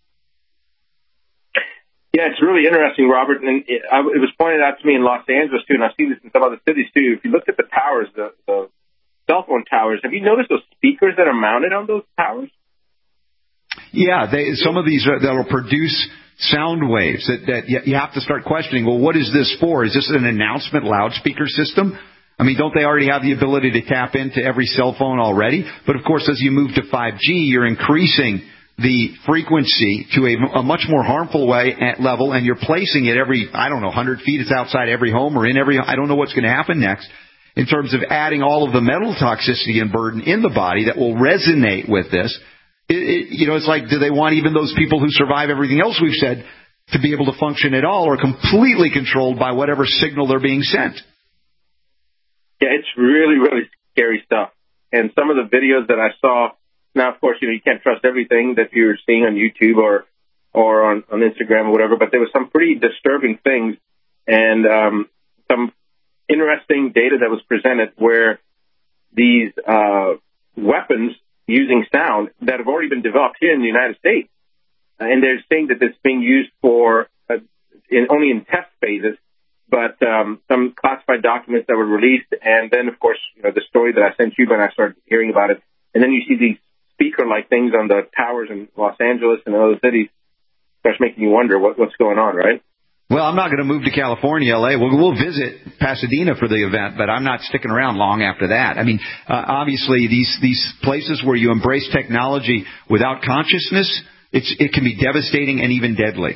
Yeah, it's really interesting, Robert. And it, I, it was pointed out to me in Los Angeles, too, and I've seen this in some other cities, too. If you look at the towers, the, the cell phone towers, have you noticed those speakers that are mounted on those towers? Yeah, they, some of these are, that will produce sound waves that, that you have to start questioning, well, what is this for? Is this an announcement loudspeaker system? I mean, don't they already have the ability to tap into every cell phone already? But, of course, as you move to five G, you're increasing the frequency to a, a much more harmful way at level, and you're placing it every, I don't know, one hundred feet. It's outside every home or in every, I don't know what's going to happen next in terms of adding all of the metal toxicity and burden in the body that will resonate with this. It, it, you know, it's like, do they want even those people who survive everything else we've said to be able to function at all, or completely controlled by whatever signal they're being sent? Yeah, it's really, really scary stuff. And some of the videos that I saw, now, of course, you know, you can't trust everything that you're seeing on YouTube or or on, on Instagram or whatever, but there was some pretty disturbing things and um, some interesting data that was presented where these uh, weapons using sound that have already been developed here in the United States. And they're saying that it's being used for uh, in, only in test phases, but um, some classified documents that were released, and then, of course, you know, the story that I sent you when I started hearing about it, and then you see these speaker-like things on the towers in Los Angeles and other cities, starts making you wonder what, what's going on, right? Well, I'm not going to move to California, L A. We'll, we'll visit Pasadena for the event, but I'm not sticking around long after that. I mean, uh, obviously, these these places where you embrace technology without consciousness, it's it can be devastating and even deadly.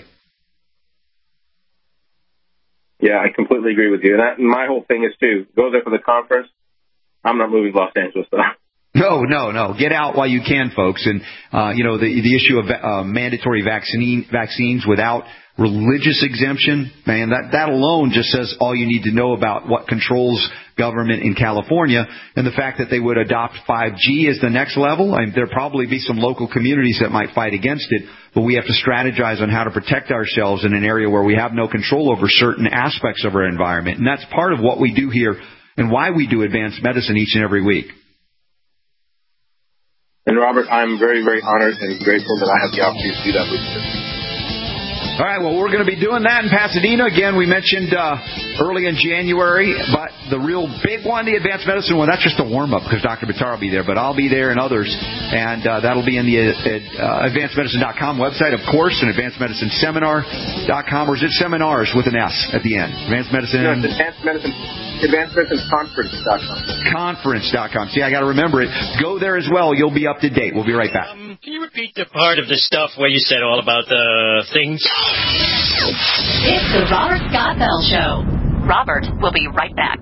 Yeah, I completely agree with you. And, that, and my whole thing is, too, go there for the conference. I'm not moving to Los Angeles, though. No, no, no. Get out while you can, folks. And, uh, you know, the the issue of uh, mandatory vaccine vaccines without religious exemption, man, that, that alone just says all you need to know about what controls government in California, and the fact that they would adopt five G as the next level. I mean, there'll probably be some local communities that might fight against it, but we have to strategize on how to protect ourselves in an area where we have no control over certain aspects of our environment. And that's part of what we do here and why we do advanced medicine each and every week. And Robert, I'm very, very honored and grateful that I have the opportunity to do that with you. All right, well, we're going to be doing that in Pasadena. Again, we mentioned uh, early in January, but the real big one, the advanced medicine one, that's just a warm-up because Doctor Buttar will be there, but I'll be there and others, and uh, that'll be in the uh, advanced medicine dot com website, of course, and advanced medicine seminar dot com, or is it seminars with an S at the end? Advanced Medicine... No, it's Advanced Medicine... advanced medicine conference dot com. conference dot com. See, I got to remember it. Go there as well. You'll be up to date. We'll be right back. Um, can you repeat the part of the stuff where you said all about the things? It's the Robert Scott Bell Show. Robert will be right back.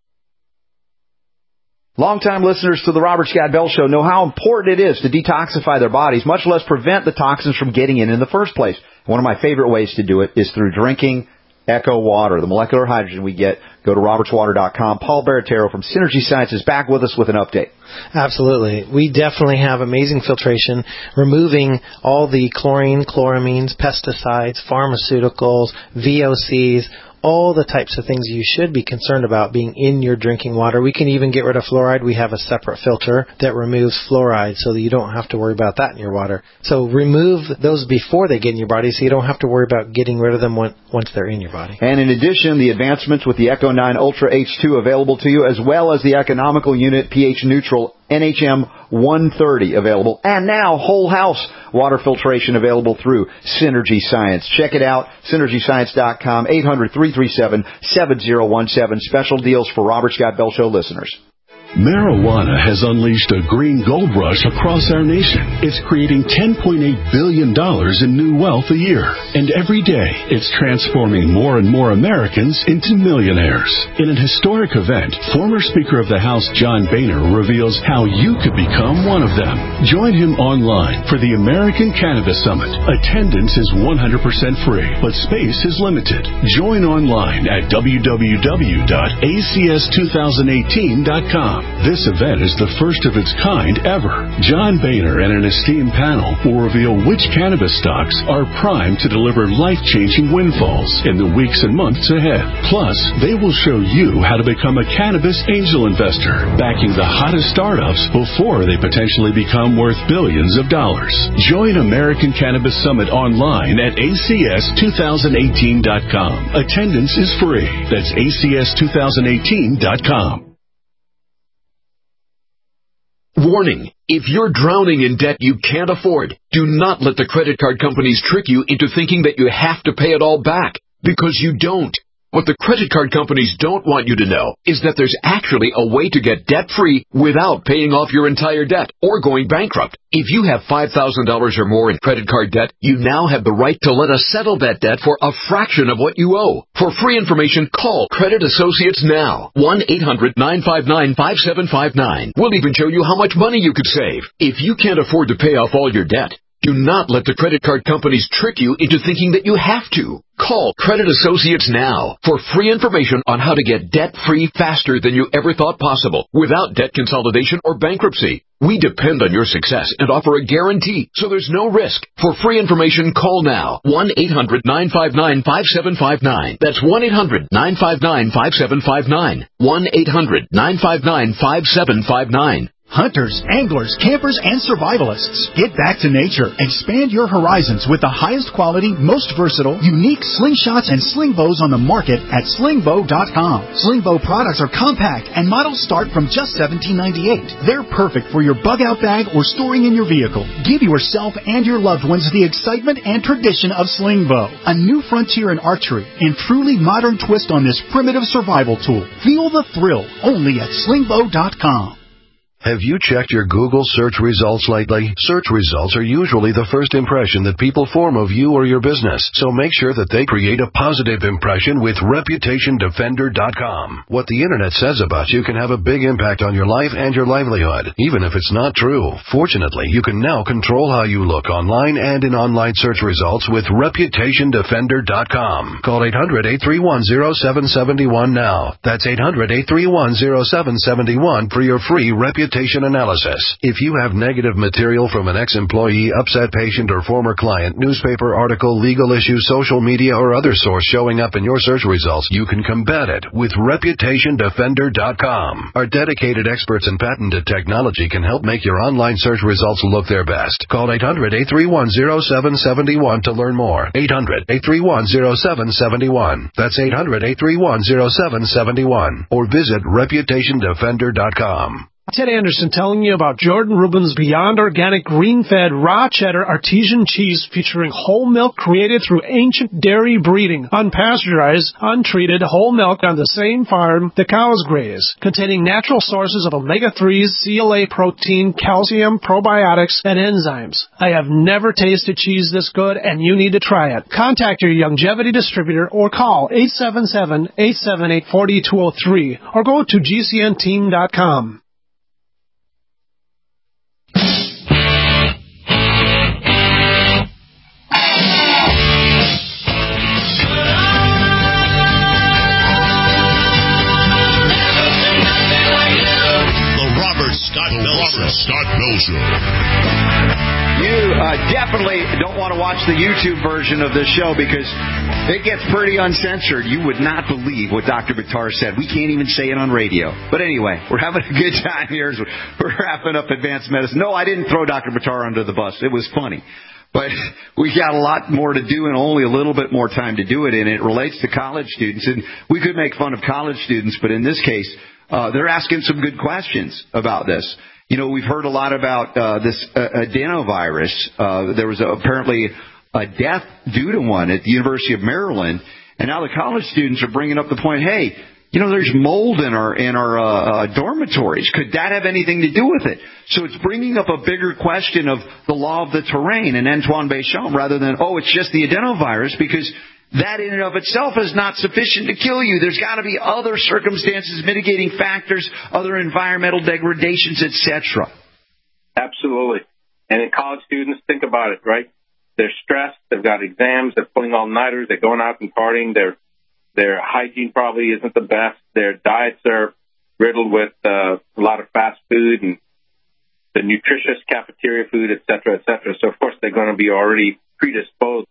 Longtime listeners to the Robert Scott Bell Show know how important it is to detoxify their bodies, much less prevent the toxins from getting in in the first place. One of my favorite ways to do it is through drinking Echo Water, the molecular hydrogen we get. Go to roberts water dot com. Paul Baratero from Synergy Science is back with us with an update. Absolutely. We definitely have amazing filtration, removing all the chlorine, chloramines, pesticides, pharmaceuticals, V O Cs, all the types of things you should be concerned about being in your drinking water. We can even get rid of fluoride. We have a separate filter that removes fluoride so that you don't have to worry about that in your water. So remove those before they get in your body so you don't have to worry about getting rid of them when, once they're in your body. And in addition, the advancements with the Echo nine Ultra H two available to you, as well as the economical unit pH neutral N H M one thirty available, and now whole house water filtration available through Synergy Science. Check it out, synergy science dot com, eight hundred, three three seven, seven zero one seven. Special deals for Robert Scott Bell Show listeners. Marijuana has unleashed a green gold rush across our nation. It's creating ten point eight billion dollars in new wealth a year. And every day, it's transforming more and more Americans into millionaires. In an historic event, former Speaker of the House John Boehner reveals how you could become one of them. Join him online for the American Cannabis Summit. Attendance is one hundred percent free, but space is limited. Join online at w w w dot a c s two thousand eighteen dot com. This event is the first of its kind ever. John Boehner and an esteemed panel will reveal which cannabis stocks are primed to deliver life-changing windfalls in the weeks and months ahead. Plus, they will show you how to become a cannabis angel investor, backing the hottest startups before they potentially become worth billions of dollars. Join American Cannabis Summit online at a c s two thousand eighteen dot com. Attendance is free. That's a c s two thousand eighteen dot com. Warning, if you're drowning in debt you can't afford, do not let the credit card companies trick you into thinking that you have to pay it all back, because you don't. What the credit card companies don't want you to know is that there's actually a way to get debt-free without paying off your entire debt or going bankrupt. If you have five thousand dollars or more in credit card debt, you now have the right to let us settle that debt for a fraction of what you owe. For free information, call Credit Associates now. one eight hundred nine five nine five seven five nine. We'll even show you how much money you could save. If you can't afford to pay off all your debt, do not let the credit card companies trick you into thinking that you have to. Call Credit Associates now for free information on how to get debt-free faster than you ever thought possible without debt consolidation or bankruptcy. We depend on your success and offer a guarantee, so there's no risk. For free information, call now. one eight hundred nine five nine five seven five nine. That's one eight hundred nine five nine five seven five nine. one eight hundred nine five nine five seven five nine. Hunters, anglers, campers, and survivalists. Get back to nature. Expand your horizons with the highest quality, most versatile, unique slingshots and sling bows on the market at sling bow dot com. Sling bow products are compact and models start from just seventeen ninety-eight. They're perfect for your bug-out bag or storing in your vehicle. Give yourself and your loved ones the excitement and tradition of sling bow. A new frontier in archery and truly modern twist on this primitive survival tool. Feel the thrill only at sling bow dot com. Have you checked your Google search results lately? Search results are usually the first impression that people form of you or your business, so make sure that they create a positive impression with reputation defender dot com. What the internet says about you can have a big impact on your life and your livelihood, even if it's not true. Fortunately, you can now control how you look online and in online search results with reputation defender dot com. Call eight hundred, eight three one, zero seven seven one now. That's eight hundred, eight three one, zero seven seven one for your free reputation analysis. If you have negative material from an ex-employee, upset patient, or former client, newspaper article, legal issue, social media, or other source showing up in your search results, you can combat it with reputation defender dot com. Our dedicated experts in patented technology can help make your online search results look their best. Call eight hundred, eight three one, zero seven seven one to learn more. eight hundred, eight three one, zero seven seven one. That's eight hundred, eight three one, zero seven seven one. Or visit reputation defender dot com. Ted Anderson telling you about Jordan Rubin's Beyond Organic Green-Fed Raw Cheddar Artesian Cheese featuring whole milk created through ancient dairy breeding, unpasteurized, untreated whole milk on the same farm the cows graze, containing natural sources of omega threes, C L A protein, calcium, probiotics, and enzymes. I have never tasted cheese this good, and you need to try it. Contact your Youngevity distributor or call eight seven seven, eight seven eight, four two zero three or go to G C N team dot com. Scott Bell Show. You uh, definitely don't want to watch the YouTube version of this show because it gets pretty uncensored. You would not believe what Doctor Buttar said. We can't even say it on radio. But anyway, we're having a good time here as we're wrapping up Advanced Medicine. No, I didn't throw Doctor Buttar under the bus. It was funny. But we got a lot more to do and only a little bit more time to do it. And it relates to college students. And we could make fun of college students, but in this case, uh, they're asking some good questions about this. You know, we've heard a lot about uh, this uh, adenovirus. Uh, there was a, apparently a death due to one at the University of Maryland, and now the college students are bringing up the point, hey, you know, there's mold in our in our uh, uh, dormitories. Could that have anything to do with it? So it's bringing up a bigger question of the law of the terrain and Antoine Béchamp rather than, oh, it's just the adenovirus, because that in and of itself is not sufficient to kill you. There's got to be other circumstances, mitigating factors, other environmental degradations, et cetera. Absolutely. And in college students, think about it, right? They're stressed. They've got exams. They're pulling all-nighters. They're going out and partying. Their their hygiene probably isn't the best. Their diets are riddled with uh, a lot of fast food and the nutritious cafeteria food, et cetera, et cetera. So, of course, they're going to be already predisposed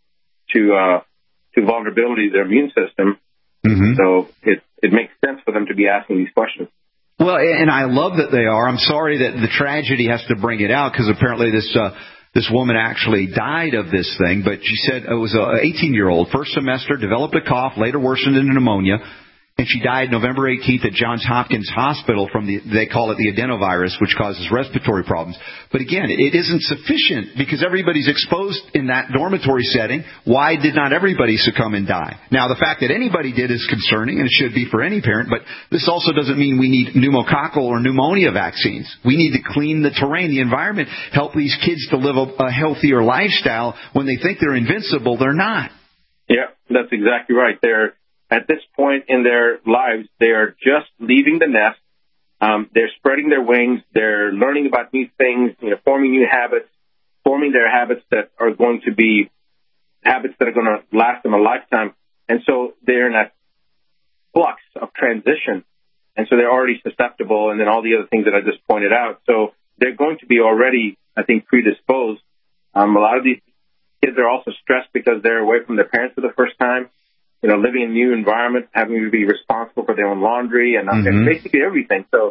to uh, to vulnerability to their immune system. Mm-hmm. So it, it makes sense for them to be asking these questions. Well, and I love that they are. I'm sorry that the tragedy has to bring it out, because apparently this uh, this woman actually died of this thing. But she said it was an eighteen-year-old, first semester, developed a cough, later worsened into pneumonia. And she died November eighteenth at Johns Hopkins Hospital from the, they call it the adenovirus, which causes respiratory problems. But again, it isn't sufficient because everybody's exposed in that dormitory setting. Why did not everybody succumb and die? Now, the fact that anybody did is concerning, and it should be for any parent, but this also doesn't mean we need pneumococcal or pneumonia vaccines. We need to clean the terrain, the environment, help these kids to live a, a healthier lifestyle. When they think they're invincible, they're not. Yeah, that's exactly right. They're At this point in their lives, they are just leaving the nest. Um, they're spreading their wings. They're learning about new things, you know, forming new habits, forming their habits that are going to be habits that are going to last them a lifetime. And so they're in that flux of transition. And so they're already susceptible, and then all the other things that I just pointed out. So they're going to be already, I think, predisposed. Um, a lot of these kids are also stressed because they're away from their parents for the first time. You know, living in a new environment, having to be responsible for their own laundry and, mm-hmm. and basically everything. So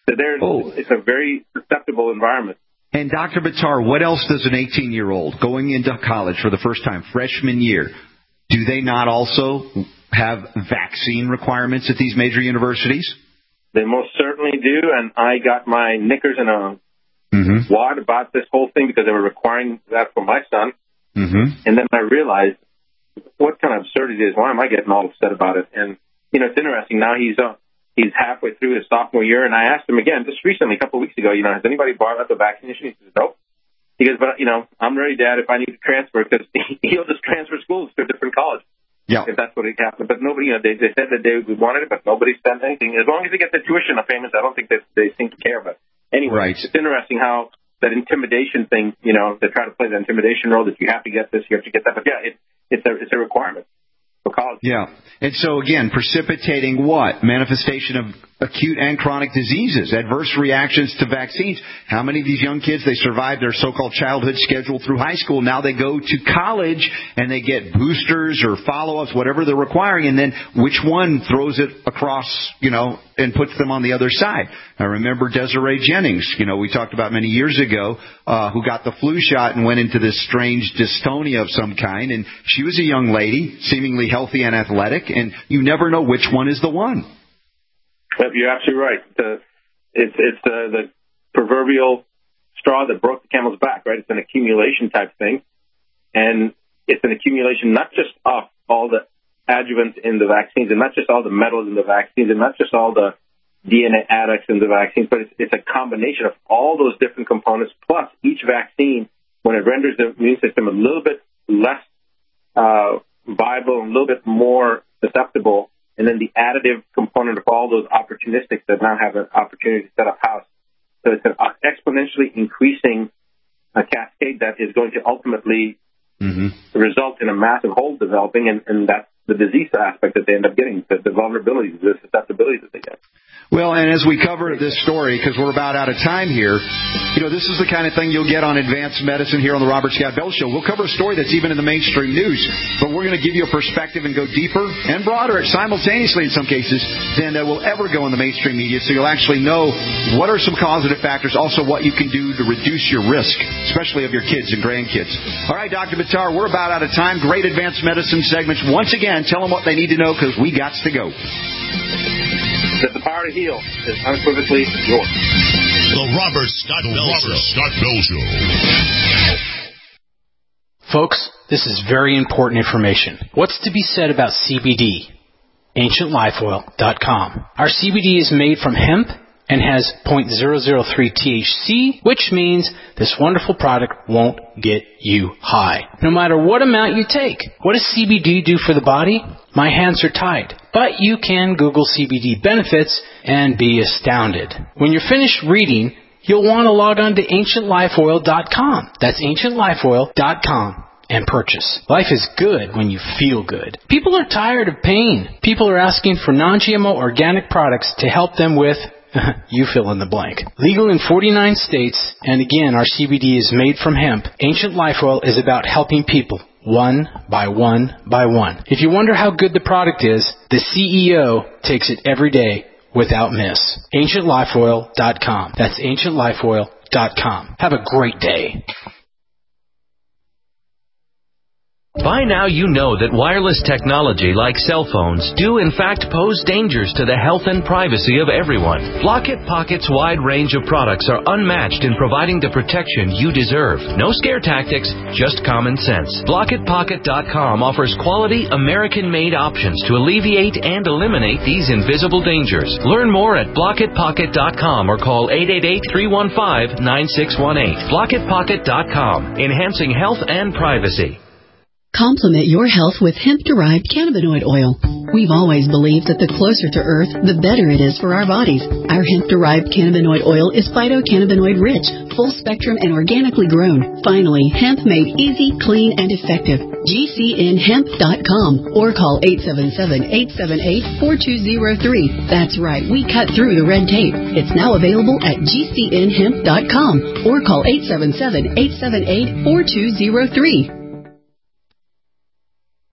So there, oh. it's a very susceptible environment. And Doctor Buttar, what else does an eighteen-year-old going into college for the first time, freshman year, do they not also have vaccine requirements at these major universities? They most certainly do, and I got my knickers in a mm-hmm. wad about this whole thing because they were requiring that for my son. Mm-hmm. And then I realized what kind of absurdity it is. Why am I getting all upset about it? And, you know, it's interesting. Now he's uh, he's halfway through his sophomore year, and I asked him again just recently, a couple of weeks ago, you know, has anybody brought up the vaccination? He says, no. He goes, but, you know, I'm ready, Dad, if I need to transfer, because he'll just transfer schools to a different college. Yeah. If that's what it happened. But nobody, you know, they, they said that they wanted it, but nobody spent anything. As long as they get the tuition of payments, I don't think that they seem to care. But anyway, right. It's interesting how that intimidation thing, you know, they try to play the intimidation role that you have to get this, you have to get that. But yeah, it, it's a it's a requirement for college. Yeah. And so again, precipitating what? Manifestation of acute and chronic diseases, adverse reactions to vaccines. How many of these young kids, they survived their so-called childhood schedule through high school. Now they go to college and they get boosters or follow-ups, whatever they're requiring, and then which one throws it across, you know, and puts them on the other side. I remember Desiree Jennings, you know, we talked about many years ago, uh, who got the flu shot and went into this strange dystonia of some kind, and she was a young lady, seemingly healthy and athletic, and you never know which one is the one. You're absolutely right. The, it's it's uh, the proverbial straw that broke the camel's back, right? It's an accumulation type thing. And it's an accumulation not just of all the adjuvants in the vaccines and not just all the metals in the vaccines and not just all the D N A adducts in the vaccines, but it's, it's a combination of all those different components, plus each vaccine, when it renders the immune system a little bit less uh, viable and a little bit more susceptible, and then the additive component of all those opportunistics that now have an opportunity to set up house. So it's an exponentially increasing uh, cascade that is going to ultimately mm-hmm. result in a massive hole developing, and, and that's the disease aspect that they end up getting, the, the vulnerabilities, the susceptibilities that they get. Well, and as we cover this story, because we're about out of time here, you know, this is the kind of thing you'll get on Advanced Medicine here on the Robert Scott Bell Show. We'll cover a story that's even in the mainstream news, but we're going to give you a perspective and go deeper and broader simultaneously in some cases than that will ever go in the mainstream media, so you'll actually know what are some causative factors, also what you can do to reduce your risk, especially of your kids and grandkids. All right, Doctor Buttar, we're about out of time. Great Advanced Medicine segments. Once again, tell them what they need to know because we got to go. That the power to heal is unequivocally yours. The Robert Scott Bell Show. Scott Bell Show. Folks, this is very important information. What's to be said about C B D? ancient life oil dot com. Our C B D is made from hemp and has zero point zero zero three T H C, which means this wonderful product won't get you high, no matter what amount you take. What does C B D do for the body? My hands are tied. But you can Google C B D benefits and be astounded. When you're finished reading, you'll want to log on to ancient life oil dot com. That's ancient life oil dot com. And purchase. Life is good when you feel good. People are tired of pain. People are asking for non G M O organic products to help them with you fill in the blank. Legal in forty-nine states, and again, our C B D is made from hemp. Ancient Life Oil is about helping people, one by one by one. If you wonder how good the product is, the C E O takes it every day without miss. ancient life oil dot com. That's ancient life oil dot com. Have a great day. By now you know that wireless technology like cell phones do in fact pose dangers to the health and privacy of everyone. Blockit Pocket's wide range of products are unmatched in providing the protection you deserve. No scare tactics, just common sense. Blockit Pocket dot com offers quality American-made options to alleviate and eliminate these invisible dangers. Learn more at Blockit Pocket dot com or call eight eight eight, three one five, nine six one eight. Blockit Pocket dot com, enhancing health and privacy. Complement your health with hemp-derived cannabinoid oil. We've always believed that the closer to Earth, the better it is for our bodies. Our hemp-derived cannabinoid oil is phytocannabinoid-rich, full-spectrum, and organically grown. Finally, hemp made easy, clean, and effective. G C N hemp dot com or call eight seven seven, eight seven eight, four two zero three. That's right, we cut through the red tape. It's now available at G C N hemp dot com or call eight seven seven, eight seven eight, four two zero three.